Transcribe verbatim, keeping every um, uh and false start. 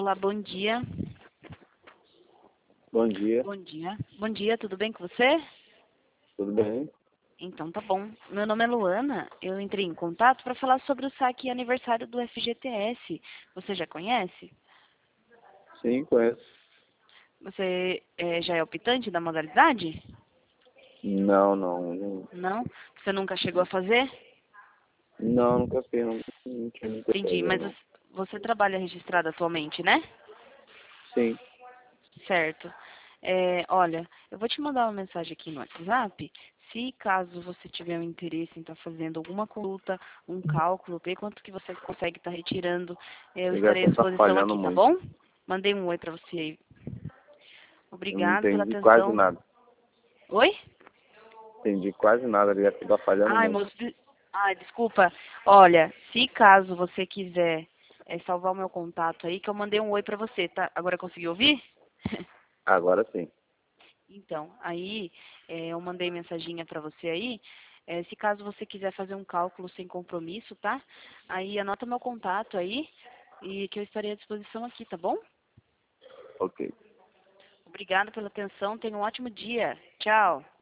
Olá, bom dia. Bom dia, Bom dia. Bom dia, tudo bem com você? tudo bem? Então tá bom. Meu nome é Luana. Eu entrei em contato para falar sobre o saque aniversário do F G T S. Você já conhece? Sim, conheço. Você eh, já é optante da modalidade? Não, não, não, Não? Você nunca chegou a fazer? não, nunca fiz, não, não tinha muita Entendi, prazer, mas não. você você trabalha registrado atualmente, né? Sim, Certo. É, olha, eu vou te mandar uma mensagem aqui no WhatsApp. Se caso você tiver um interesse em estar fazendo alguma consulta, um cálculo, ver quanto que você consegue estar retirando, eh, eu a estarei à ligação tá disposição falhando aqui, tá muito. bom? Mandei um oi pra você aí. Eu não Obrigado pela entendi quase atenção. nada. Oi? Entendi quase nada, a ligação tá falhando Ai, muito. moço, de- ai, desculpa. Olha, se caso você quiser eh, salvar o meu contato aí, que eu mandei um oi pra você, tá? Agora conseguiu ouvir? Agora sim. Então, aí eh, eu mandei mensaginha para você aí. Eh, se caso você quiser fazer um cálculo sem compromisso, tá? Aí anota meu contato aí e que eu estarei à disposição aqui, tá bom? Ok. Obrigada pela atenção. Tenha um ótimo dia. Tchau.